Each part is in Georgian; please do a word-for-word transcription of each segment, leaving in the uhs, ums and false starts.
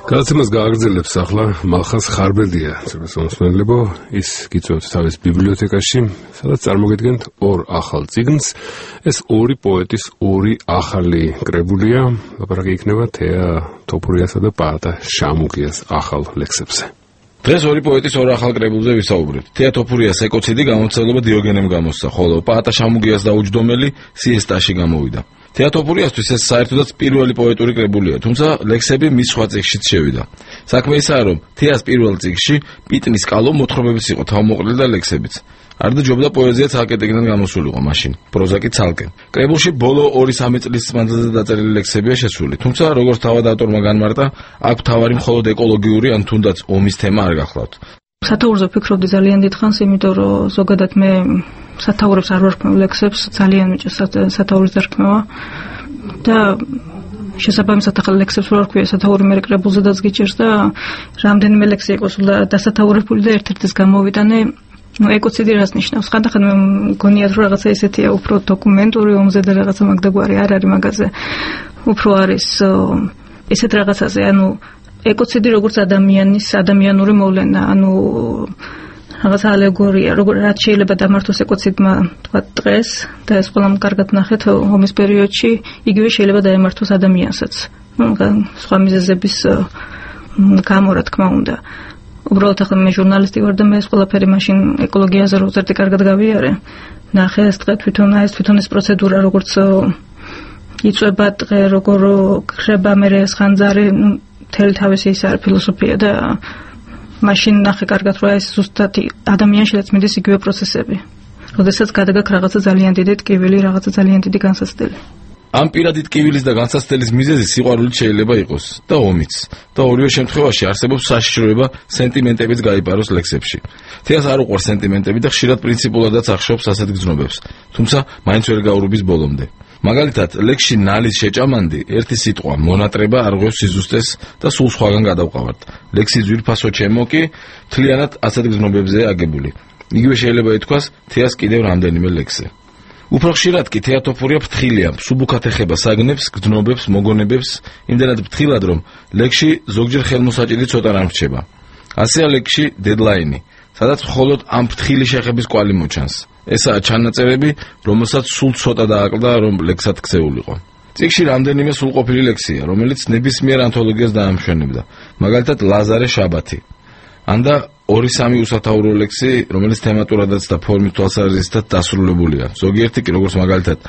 გადაცემას გააგრძელებს ახლა მალხას ხარბელდია, შემოსმენელებო, ის გიწევთ თავის ბიბლიოთეკაში, სადაც წარმოგიდგენთ ორ ახალ წიგნს. ეს ორი პოეტის ორი ახალი კრებულია, ლაპარაკი იქნება თეა თოფურიასა და პაატა შამუგიას ახალ ლექსებზე. დღეს ორი პოეტის ორ ახალ კრებულზე ვისაუბრებთ. თეა თოფურიას ეკოციდი გამოცდილება დიოგენემ გამოსცა, ხოლო პაატა შამუგიას დაუჯდომელი სიესტაში გამოვიდა. თეა თოფურიასთვის ეს საერთოდაც პირველი პოეტური კრებულია, თუმცა ლექსები მის სხვა წიგნშიც შევიდა. საქმე ისაა, რომ თეას პირველ წიგნში პიტნის კალო მოთხრობებიც იყო, თავმოყრილი და ლექსებიც. არ დაჯობდა პოეზია ცალკე ტიგნად გამოსულიყო მაშინ, პროზა კი ცალკე. კრებულში ბოლო ორი-სამი წლის მანძილზე დაწერილი ლექსებია შესული, თუმცა როგორც თავად ავტორმა განმარტა, აქ მთავარი მხოლოდ ეკოლოგიური ან თუნდაც ომის თემა არ გახლავთ. სათაურზე ვფიქრობდი ძალიან დიდხანს, იმიტომ რომ ზოგადად მე სათაურებს არ ვარქმევ ლექსებს, ძალიან მიჭირს სათაურის დარქმევა და შესაბამისად ახალ ლექსებს ვარქვია სათაური მე კრებულზე დაგიჭირს და რამდენიმე ლექსი იყო სულ დასათაურებული და ერთ-ერთ ეს გამოვიტანე. Ну, ეკოციდი რას ნიშნავს? ხანდახან მე მგონიათ რომ რაღაცა ესეთია უფრო დოკუმენტური ომზე და რაღაცა მაგდაგვარი არ არის მაგაზე. უფრო არის ესეთ რაღაცაზე, ანუ ეკოციდი როგორც ადამიანის ადამიანური მოვლენა, ანუ რაღაცა ალეგორია, როგორ რაც შეიძლება დამართოს ეკოციდმა თქვა დღეს და ეს ყველამ კარგად ნახეთ ომის პერიოდში, იგივე შეიძლება დაემართოს ადამიანსაც. Ну, სხვა მიზეზების გამო რა თქმა უნდა. უბრალოდ ახლა მე ჟურნალისტი ვარ და მე ეს ყველაფერი მაშინ ეკოლოგიაზე რო ზერტი კარგად გავიარე. ნახე ეს დღე თვითონ ეს თვითონ ეს პროცედურა როგორც იწვება დღე როგორ ხდება მე ეს ხანძარი, ну, თელი თავისი ის არის ფილოსოფია და მაშინ ნახე კარგად რომ ეს ზუსტად ადამიანშიც მიდის იგივე პროცესები. როდესაც გადაგაქვს რაღაცა ძალიან დიდი ტკივილი, რაღაცა ძალიან დიდი განსაცდელი. ამ პირადი ტკივილის და განსაცდელის მიზეზი სიყვარულით შეიძლება იყოს და ომიც. და ორივე შემთხვევაში არსებობს საშიშროება სენტიმენტებიც გაიპაროს ლექსებში. თეას არ უყვარს სენტიმენტები და ხშირად პრინციპულადაც ახშობს ასეთ გზნობებს, თუმცა მაინც ვერ გაურბის ბოლომდე. მაგალითად, ლექსში ნალის შეჭამანდი ერთი სიტყვა მონატრება არღვევს სიზუსტეს და სულ სხვაგან გადავყავართ. ლექსი ძვირფასო ჩემო კი მთლიანად ასეთ გზნობებზეა აგებული. იგივე შეიძლება ითქვას თეას კიდევ რამდენიმე ლექსზე. უფრო ხშირად კი თეა თოფურია ფრთხილია, მსუბუქად ეხება საგნებს, გრძნობებს, მოგონებებს, იმდენად ფრთხილად, რომ ლექსში ზოგჯერ ხელმოსაჭირი ცოტა რამ რჩება. ასეა ლექსში დედლაინი, სადაც მხოლოდ ამ ფრთხილი შეხების კვალი მოჩანს. ესაა ჩანაწერები, რომელსაც სულ ცოტა დააკლდა, რომ ლექსად ქცეულიყო. წიგნში რამდენიმე სრულყოფილი ლექსია, რომელიც ნებისმიერ ანთოლოგიას დაამშვენებდა. მაგალითად, ლაზარე შაბათი. ანდა ორი-სამი უსათაურო ლექსი, რომელიც თემატურადაც და ფორმით თვალსაზრისითაც დასრულებულია. ზოგიერთი კი როგორც მაგალითად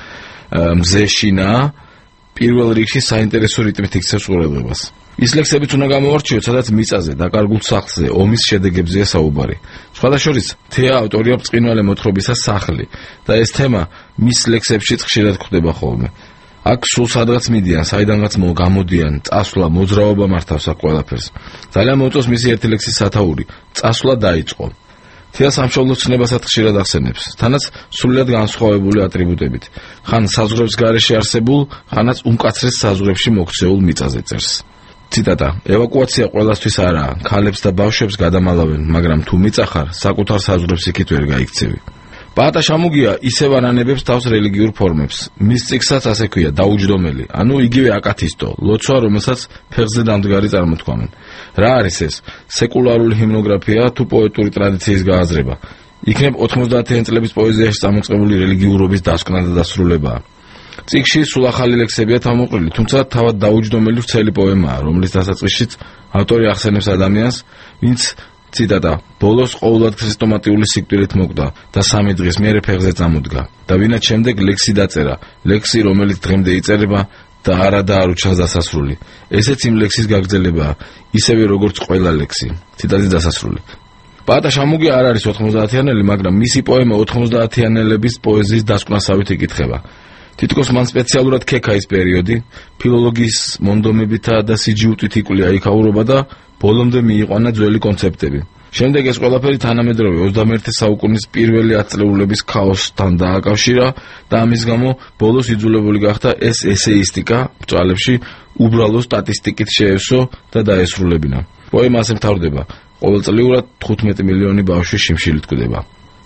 მზეშინა პირველ რიგში საინტერესო რიტმით იქცევს ყურადღებას. ის ლექსებიც უნდა გამოვარჩიოთ, სადაც მიწაზე, დაკარგულ სახლზე, ომის შედეგებზეა საუბარი. სხვადასხვა თეა ავტორია ბრწყინვალე მოთხრობისა სახლი და ეს თემა მის ლექსებშიც ხშირად გვხვდება ხოლმე. აქ სულ სადღაც მიდიან, საიდანღაც გამოდიან, წასვლა, მოძრაობა მართავს აქ ყველაფერს. ძალიან მოწონს მისი ერთი ლექსის სათაური, წასვლა დაიწყო. თეა სამშობლოს ცნებასაც ხშირად ახსენებს, თანაც სრულიად განსხვავებული ატრიბუტებით. ხან საზღვრებს გარეშე არსებულ, ხანაც უმკაცრეს საზღვრებში მოქცეულ მიწაზე წერს. ციტატა: ევაკუაცია ყველასთვის არაა, ქალებს და ბავშვებს გადამალავენ, მაგრამ თუ მიწახარ, საკუთარ საზღვრებს იქით ვერ გაიქცევი. პაატა შამუგია ისევ ანანებებს თავს რელიგიურ ფორმებს. მის წიგნსაც ასე ქვია, დაუჯდომელი, ანუ იგივე აკათისტო, ლოცვა, რომელსაც ფეხზე დამდგარი წარმოთქვამენ. რა არის ეს? სეკულარული ჰიმნოგრაფია თუ პოეტური ტრადიციის გააზრება? იქნებ ოთხმოცდაათიან წლების პოეზიაში წამოწყებული რელიგიურობის დასკვნა და დასრულებაა. წიგნში სულ ახალი ლექსებია თავმოყრილი, თუმცა თავად დაუჯდომელი ვრცელი პოემაა, რომლის დასაწყისშიც ავტორი ახსენებს ადამიანს, ვინც ციტატა: ბოლოს ყოველად ქრისტომატიული სიკვდილით მოკვდა და სამი დღის მერე ფეხზე წამოდგა და ვინაც შემდეგ ლექსი დაწერა, ლექსი რომელიც დღემდე იწერება და არა და არ უჩანს დასასრული. ესეც იმ ლექსის გაგრძელებაა, ისევე როგორც ყველა ლექსი. ციტატის დასასრული. პაატა შამუგია არ არის ოთხმოცდაათიანელი, მაგრამ მისი პოემა ოთხმოცდაათიანელების პოეზიის დასკვნასავით იკითხება. თითქოს მან სპეციალურად ქექა ის პერიოდი, ფილოლოგიის მონდომებითა და სიჯიუტით იკვლია იქაურობა და ბოლომდე მიიყვანა ძველი კონცეპტები. შემდეგ ეს ყველაფერი თანამედროვე ოცდამეერთე საუკუნის პირველი ათწლეულების ქაოსთან დააკავშირა და ამის გამო ბოლოს იძულებული გახდა ეს ესეისტიკა ბრძოლებში უბრალო სტატისტიკით შეევსო და დაესრულებინა. პოემა ასე მთავრდება: ყოველწლიურად თხუთმეტი მილიონი ბავშვი შიმშილით კვდება.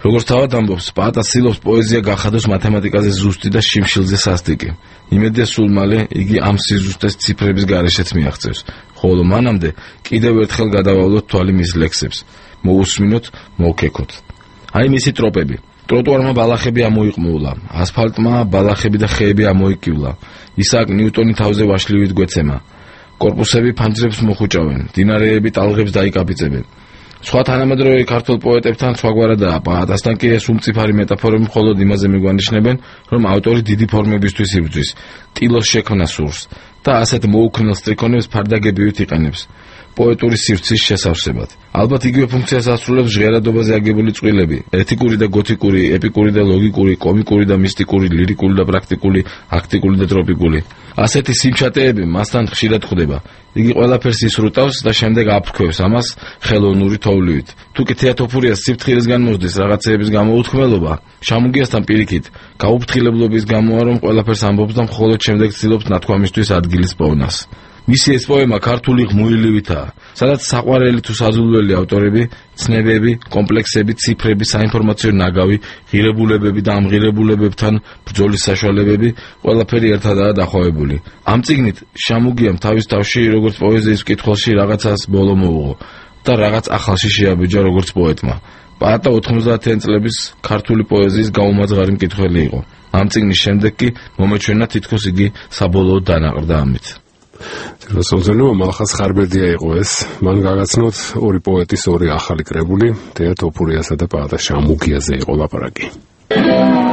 როგორც თავად ამბობს, პაატა ცდილობს პოეზია გახადოს მათემატიკაზე ზუსტი და შიმშილზე სასტიკი. იმედია სულ მალე იგი ამ სიზუსტეს ციფრების გარეშეც მიაღწევს, ხოლო მანამდე კიდევ ერთხელ გადავავლოთ თვალი მის ლექსებს. მოусმინოთ, მოვქეკოთ. აი მისი ტროპები. ტროტუარმა ბალახები ამოიყმულა, ასფალტმა ბალახები და ხეები ამოიკივლა. ისააკ ნიუტონი თავზე ვაშლივით გვეცემა. კორპუსები ფანჯრებს მოხუჭავენ, დინარეები ტალღებს დაიკაბიწებენ. სხვა თანამედროვე ქართულ პოეტებთან სხვაგვარადაა, პაატასთან კი ეს უმწიფარი მეტაფორები მხოლოდ იმაზე მიგვანიშნებენ, რომ ავტორი დიდი ფორმებისთვის იბრძვის, ტილოს შექმნა სურს და ასეთ მოუქნელ სტრიქონებს ფარდაგებივით იყენებს. პოეტური სივრცის შესავსებად. ალბათ იგივე ფუნქციას ასრულებს ჟღერადობაზე აგებული წყვილები, ეთიკური და გოთიკური, ეპიკური და ლოგიკური, კომიკური და მისტიკური, ლირიკული და პრაქტიკული, აქტიკური და ტროპიკული. ასეთი სიმჩატეები მასთან ხშირად ხვდება. იგი ყველაფერს ისრუტავს და შემდეგ აფრქვევს ამას ხელოვნური თოვლივით. თუ კი თეატოფურიას სიფრთხილისგან მოსდის რაღაცეების გამოუთქმელობა, შამუგიასთან პირიქით, გაუფრთხილებლობის გამოა რომ ყველაფერს ამბობს და მხოლოდ შემდეგ ცდილობს ნათქვამისთვის ადგილის პოვნას. მისი ეს პოემა ქართული ღმუილივითაა, სადაც საყვარელი თუ საზულველი ავტორები, ცნებები, კომპლექსები, ციფრები, საინფორმაციო ნაგავი, ღირებულებები და ამ ღირებულებებთან ბრძოლის საშუალებები ყველაფერი ერთადაა დახვევებული. ამ წიგნით შამუგიამ თავის თავში როგორც პოეზიის მკითხველში რაღაცას ბოლო მოუღო და რაღაც ახალში შეაბეჯა როგორც პოეტმა. პაატა ოთხმოცდაათიანი წლების ქართული პოეზიის გაუმაძღარი მკითხველი იყო. ამ წიგნის შემდეგ კი მომეჩვენა თითქოს იგი საბოლოოდ დანაყრდა ამით. Răspunsul Malchas Kharberdია იყო ეს. მან გაგაცნოთ ორი პოეტის ორი ახალი კრებული, თეატოფურიასა და პაატა შამუგიაზე იყო ლაპარაკი.